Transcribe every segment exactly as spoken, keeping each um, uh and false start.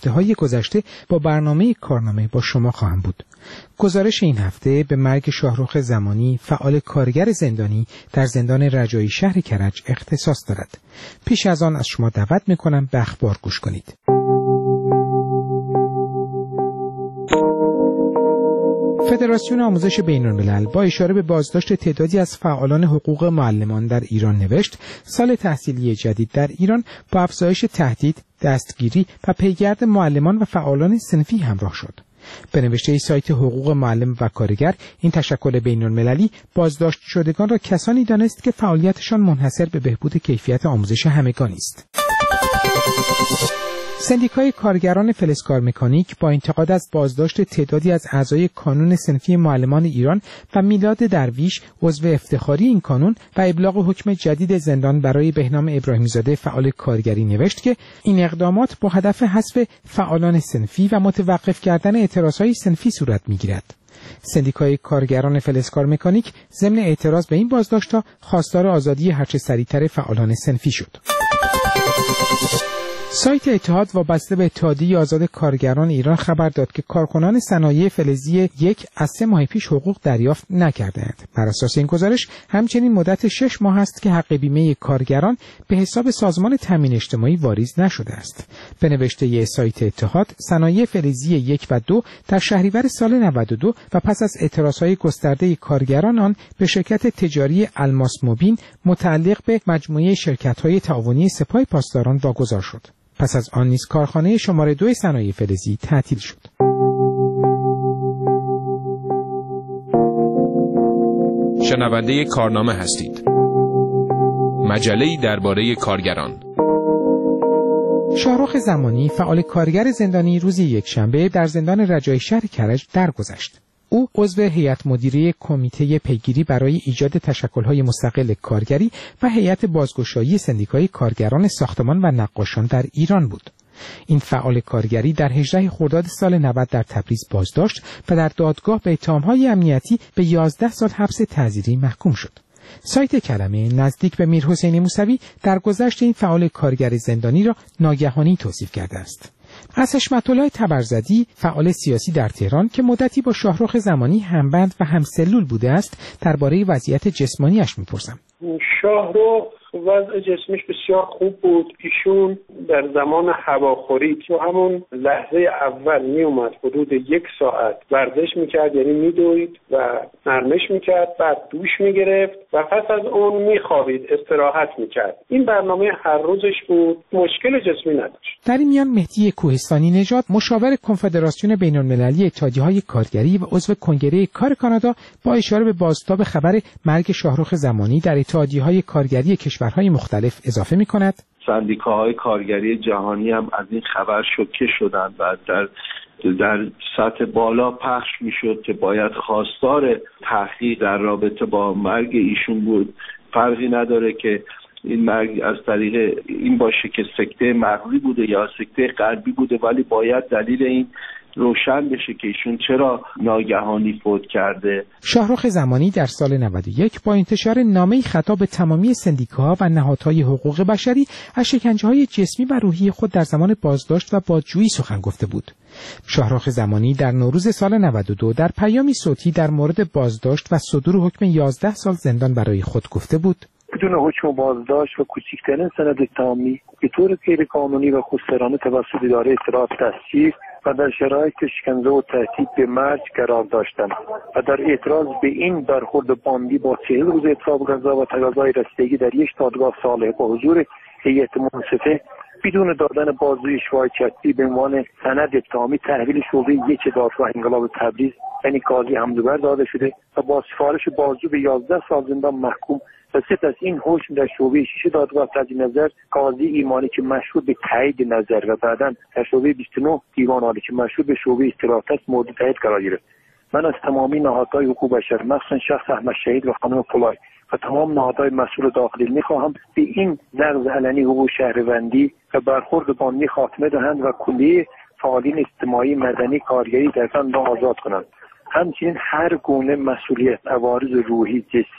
هفته‌های گذشته با برنامه کارنامه با شما خواهم بود. گزارش این هفته به مرگ شاهرخ زمانی، فعال کارگر زندانی در زندان رجایی شهر کرج اختصاص دارد. پیش از آن از شما دعوت می‌کنم به اخبار گوش کنید. فدراسیون آموزش بین‌الملل با اشاره به بازداشت تعدادی از فعالان حقوق معلمان در ایران نوشت سال تحصیلی جدید در ایران با افزایش تهدید، دستگیری و پیگرد معلمان و فعالان صنفی همراه شد. به نوشته سایت حقوق معلم و کارگر، این تشکل بین‌المللی بازداشت شدگان را کسانی دانست که فعالیتشان منحصر به بهبود کیفیت آموزش همگانی است. سندیکای کارگران فلزکار مکانیک با انتقاد از بازداشت تعدادی از اعضای کانون صنفی معلمان ایران و میلاد درویش عضو افتخاری این کانون و ابلاغ حکم جدید زندان برای بهنام ابراهیم‌زاده فعال کارگری نوشت که این اقدامات با هدف حذف فعالان صنفی و متوقف کردن اعتراضهای صنفی صورت می‌گیرد. سندیکای کارگران فلزکار مکانیک ضمن اعتراض به این بازداشت‌ها خواستار آزادی هرچه سریعتر فعالان صنفی شد. سایت اتحاد وابسته به اتحادیه آزاد کارگران ایران خبر داد که کارکنان صنایع فلزی یک از سه ماه پیش حقوق دریافت نکردند. بر اساس این گزارش همچنین مدت شش ماه است که حق بیمه کارگران به حساب سازمان تامین اجتماعی واریز نشده است. به نوشته سایت اتحاد، صنایع فلزی یک و دو در شهریور سال نود و دو و پس از اعتراضهای گسترده کارگران آن به شرکت تجاری الماس موبین متعلق به مجموعه شرکت‌های تعاونی سپاه پاسداران واگذار شد. پس از آن نیز کارخانه شماره دو صنایع فلزی تعطیل شد. شنونده کارنامه هستید. مجله‌ای درباره کارگران. شاهرخ زمانی، فعال کارگر زندانی، روز یکشنبه در زندان رجایی شهر کرج درگذشت. او عضو هیئت مدیره کمیته پیگیری برای ایجاد تشکل‌های مستقل کارگری و هیئت بازگشایی سندیکای کارگران ساختمان و نقاشان در ایران بود. این فعال کارگری در هجدهم خرداد سال نود در تبریز بازداشت و در دادگاه به اتهام‌های امنیتی به یازده سال حبس تعزیری محکوم شد. سایت کلمه نزدیک به میرحسین موسوی درگذشت این فعال کارگر زندانی را ناگهانی توصیف کرده است. از حشمت‌الله تبرزدی، فعال سیاسی در تهران که مدتی با شاهرخ زمانی همبند و همسلول بوده است، درباره وضعیت جسمانیش می‌پرسم. شاهرخ وضع جسمیش بسیار خوب بود. ایشون در زمان هواخوری تو همون لحظه اول می اومد حدود یک ساعت ورزش میکرد، یعنی میدوید و نرمش میکرد، بعد دوش میگرفت و پس از اون میخوابید، استراحت میکرد. این برنامه هر روزش بود، مشکل جسمی نداشت. در این میان مهدی کوهستانی نژاد، مشاور کنفدراسیون بین‌المللی اتحادیه‌های کارگری و عضو کنگره کار کانادا، با اشاره به بازتاب خبر مرگ شاهرخ زمانی در اتحادیه‌های کارگری کشورهای مختلف اضافه می‌کند: سندیکاهای کارگری جهانی هم از این خبر شوکه شدند و در در سطح بالا پخش میشد که باید خواستار تحقیق در رابطه با مرگ ایشون بود. فرقی نداره که این مرگ از طریق این باشه که سکته مغزی بوده یا سکته قلبی بوده، ولی باید دلیل این روشن بشه که ایشون چرا ناگهانی فوت کرده. شاهرخ زمانی در سال نود و یک با انتشار نامه‌ای خطاب به تمامی سندیکاها و نهادهای حقوق بشری از شکنجه‌های جسمی و روحی خود در زمان بازداشت و بازجویی سخن گفته بود. شاهرخ زمانی در نوروز سال نود و دو در پیامی صوتی در مورد بازداشت و صدور حکم یازده سال زندان برای خود گفته بود: بدون حکم بازداشت و کوچکترین سند اتهامی به طور غیرقانونی و خودسرانه توسط اداره اطلاعات دستگیر و در شرایط شکنجه و تهدید به مرگ قرار داشتند و در اعتراض به این برخورد باندی با چهل روز اعتراف قضا و تقاضای رسیدگی در یک دادگاه صالح با حضور هیئت منصفه بدون دادن بازجویی شایع‌چی به عنوان سند اتهامی تحویل شعبه یک دادگاه انقلاب تبریز یعنی قاضی حمدوبر داده شده و با سفارش بازجو به یازده سال زندان محکوم و سپس از این حکم در شعبه شش دادگاه تجدید نظر قاضی ایمانی که مشهور به تایید نظر و بعداً در شعبه بیست و نه دیوان عالی که مشهور به شعبه استراحت است مورد تایید قرار گرفت. من از تمامی نهادهای حقوق بشر، مخصوصا شخص احمد شهید و خانم فولای و تمام نهادهای مسئول داخلی می‌خواهم به این نقض علنی حقوق شهروندی و برخورد باندی خاتمه دهند و کلیه فعالین اجتماعی، مدنی، کارگری در آن را آزاد کنند. همچنین هر گونه مسئولیت، عوارض روحی، جسمی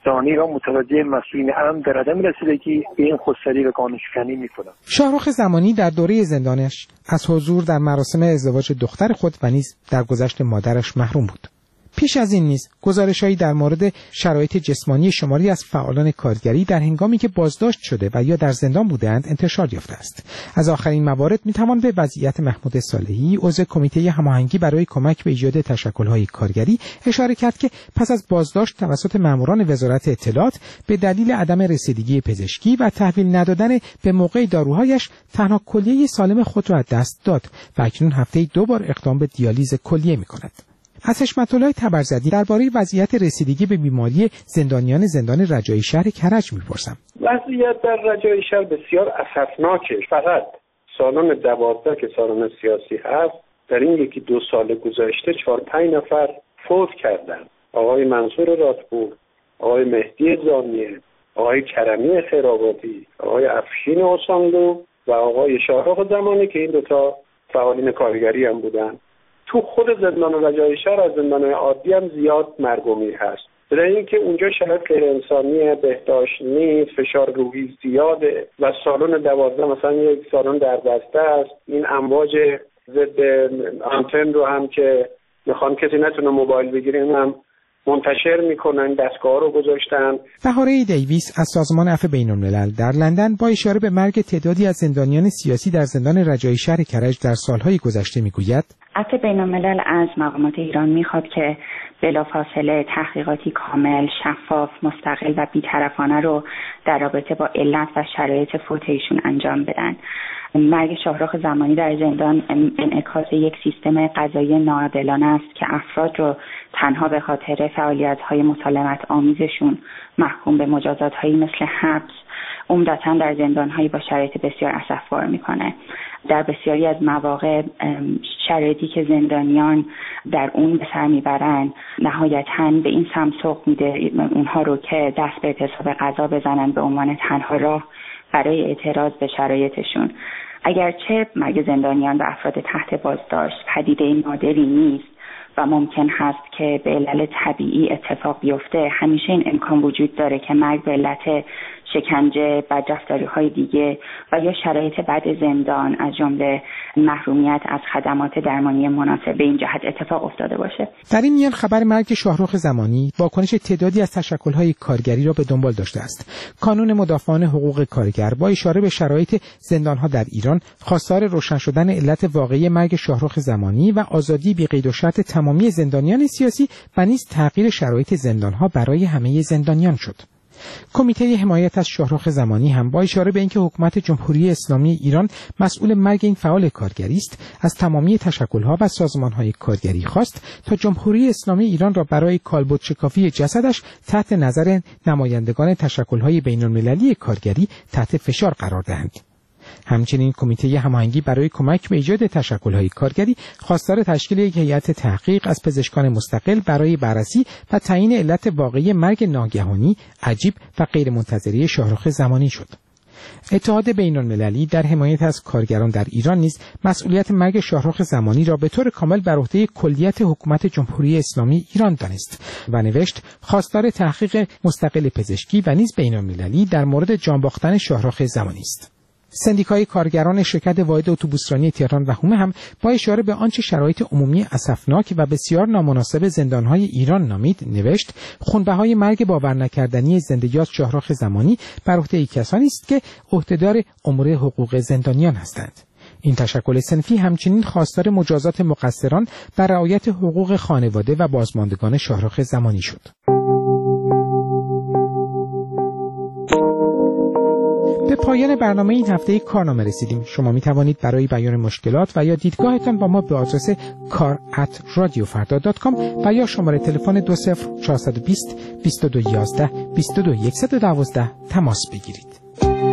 زمانی را متوجه مسئولین امن در عدم رسیدگی به این خودسری و قانون‌شکنی می‌کنند. شاهرخ زمانی در دوره زندانش از حضور در مراسم ازدواج دختر خود و نیز در گذشت مادرش محروم بود. پیش از این نیز گزارش‌هایی در مورد شرایط جسمانی شماری از فعالان کارگری در هنگامی که بازداشت شده و یا در زندان بودند انتشار یافته است. از آخرین موارد می‌توان به وضعیت محمود صالحی، عضو کمیته هماهنگی برای کمک به ایجاد تشکل‌های کارگری اشاره کرد که پس از بازداشت توسط ماموران وزارت اطلاعات به دلیل عدم رسیدگی پزشکی و تحویل ندادن به موقع داروهایش تنها کلیه سالم خود را از دست داد و اکنون هفته‌ای دو بار اقدام به دیالیز کلیه می‌کند. از حشمت الله تبرزدی درباره وضعیت رسیدگی به بیماری زندانیان زندان رجایی شهر کرج می‌پرسم. وضعیت در رجایی شهر بسیار اسفناکه. فقط سالن دوازده که سالن سیاسی هست در این یکی دو سال گذشته چهار پنج نفر فوت کردند. آقای منصور راتپور، آقای مهدی زانیه، آقای کرمی خیرآبادی، آقای افشین حسنلو و آقای شاهرخ زمانی که این دوتا فعالین کارگری هم بودن. تو خود زندان رجایی شهر از زندان‌های عادی هم زیاد مرگ و میر هست. برای اینکه اونجا شهر غیر انسانیه، بهداشت نیست، فشار روحی زیاده و سالن دوازده مثلا یک سالن در بسته است. این امواج ضد آنتن رو هم که میخوان کسی نتونه موبایل بگیره هم منتشر میکنن، دستگاه رو گذاشتن. فهاره دیویس از سازمان عفو بین‌الملل در لندن با اشاره به مرگ تعدادی از زندانیان سیاسی در زندان رجایی شهر کرج در سالهای گذشته میگوید: عفو بین‌الملل از مقامات ایران میخواد که بلافاصله تحقیقاتی کامل، شفاف، مستقل و بی‌طرفانه رو در رابطه با علت و شرایط فوت ایشون انجام بدن. مرگ شاهرخ زمانی در زندان انعکاس یک سیستم قضایی ناعادلانه است که افراد رو تنها به خاطر فعالیت‌های مسالمت آمیزشون محکوم به مجازات‌هایی مثل حبس، عمدتاً در زندان‌هایی با شرایط بسیار اسفبار می‌کنه. در بسیاری از مواقع شرایطی که زندانیان در اون به سر میبرن نهایتاً به این سمسوق میده اونها رو که دست به اعتصاب غذا بزنن به عنوان تنها راه برای اعتراض به شرایطشون. اگرچه مرگ زندانیان و افراد تحت بازداشت پدیده نادری نیست و ممکن هست که به علل طبیعی اتفاق بیفته، همیشه این امکان وجود داره که مرگ به علت شکنجه، بدرفتاری‌های دیگه و یا شرایط بد زندان از جمله محرومیت از خدمات درمانی مناسب به این جهت اتفاق افتاده باشه. در این میان خبر مرگ شاهرخ زمانی واکنش تعدادی از تشکل‌های کارگری را به دنبال داشته است. کانون مدافعان حقوق کارگر با اشاره به شرایط زندان‌ها در ایران خواستار روشن شدن علت واقعی مرگ شاهرخ زمانی و آزادی بی قید و شرط تمامی زندانیان سیاسی و نیز تغییر شرایط زندان‌ها برای همه زندانیان شد. کمیته حمایت از شاهرخ زمانی هم با اشاره به اینکه حکومت جمهوری اسلامی ایران مسئول مرگ این فعال کارگری است، از تمامی تشکل‌ها و سازمان‌های کارگری خواست تا جمهوری اسلامی ایران را برای کالبد شکافی جسدش تحت نظر نمایندگان تشکل‌های بین‌المللی کارگری تحت فشار قرار دهند. همچنین کمیته هماهنگی برای کمک به ایجاد تشکل‌های کارگری خواستار تشکیل یک هیئت تحقیق از پزشکان مستقل برای بررسی و تعیین علت واقعی مرگ ناگهانی، عجیب و غیرمنتظره شاهرخ زمانی شد. اتحاد بین‌المللی در حمایت از کارگران در ایران نیز مسئولیت مرگ شاهرخ زمانی را به طور کامل بر عهده کلیت حکومت جمهوری اسلامی ایران دانست و نوشت خواستار تحقیق مستقل پزشکی و نیز بین‌المللی در مورد جان باختن شاهرخ زمانی است. سندیکای کارگران شرکت واحد اتوبوسرانی تهران و حومه هم با اشاره به آنچه شرایط عمومی اسفناک و بسیار نامناسب زندان‌های ایران نامید نوشت خونبهای مرگ باور نکردنی زندگیات شاهرخ زمانی بر عهده کسانی است که عهدهدار امور حقوق زندانیان هستند. این تشکل صنفی همچنین خواستار مجازات مقصران و رعایت حقوق خانواده و بازماندگان شاهرخ زمانی شد. به پایان برنامه این هفته کارنامه رسیدیم. شما می توانید برای بیان مشکلات و یا دیدگاهتان با ما به آدرس کار ات رادیو فردا دات کام و یا شماره تلفن دو صفر چهار دو صفر بیست بیست و دو یازده بیست و دو صفر یک یک دو تماس بگیرید.